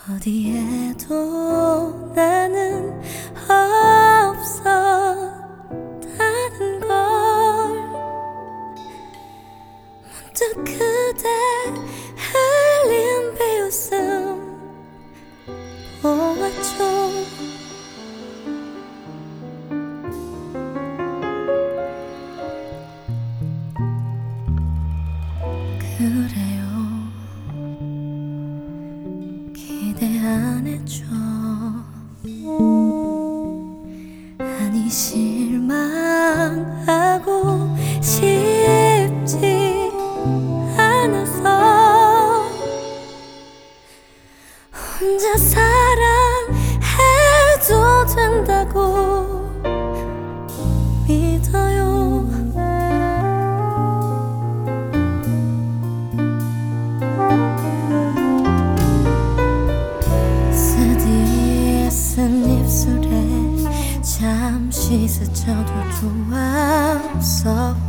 어디에도 나는 없었다는 걸 문득 그대 흘린 비웃음 보았죠. 그래요, 기대 안 했죠. 아니 실망하고 싶지 않아서 혼자 사랑해도 된다고 믿어요. 쓴 입술에 잠시 스쳐도 좋았어.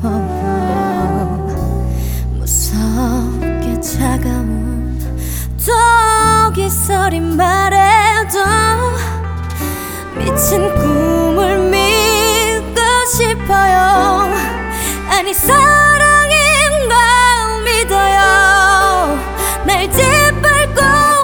무섭게 차가운 독이 서린 말에도 미친 꿈을 믿고 싶어요. 아니 사랑인 걸 믿어요. 날 짓밟고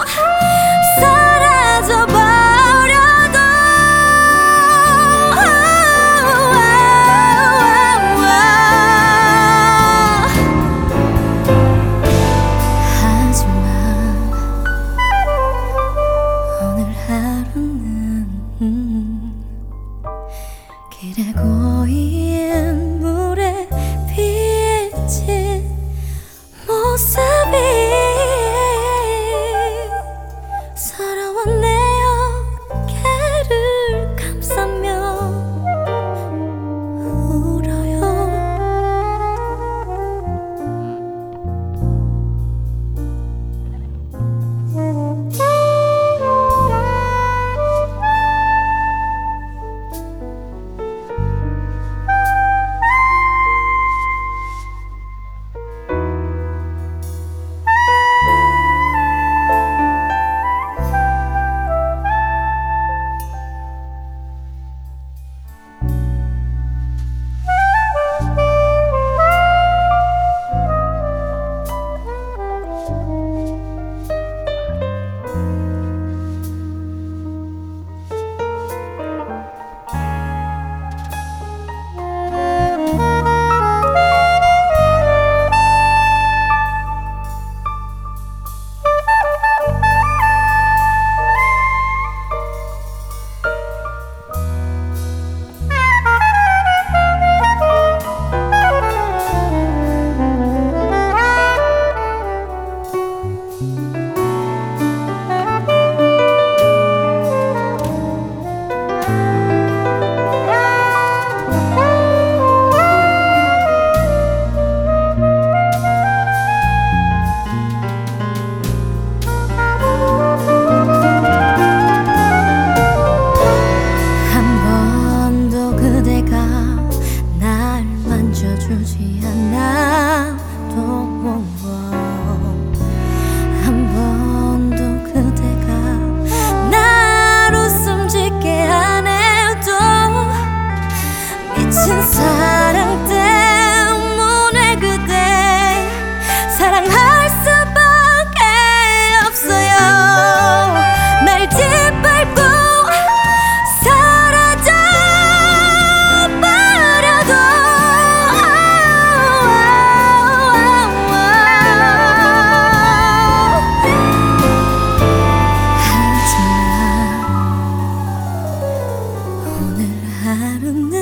길에 고인 물에 비친 모습이 서러운 내 어깨를 감싸며 울어요. 주지 않아도 한 번도 그대가 날 웃음 짓게 안 해도 미친 사랑 때문에 그대 사랑할 수밖에 없어요. 날 짓밟고 하루는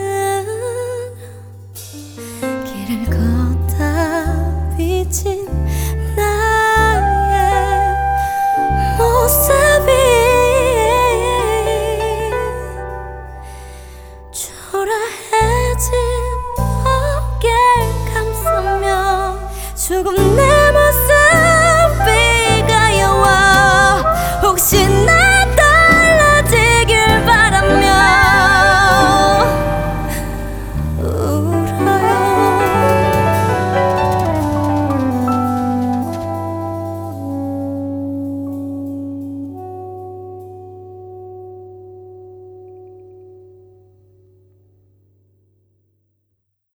길을 걷다 비친 나의 모습이 초라해진 어깨를 감싸며 조금 내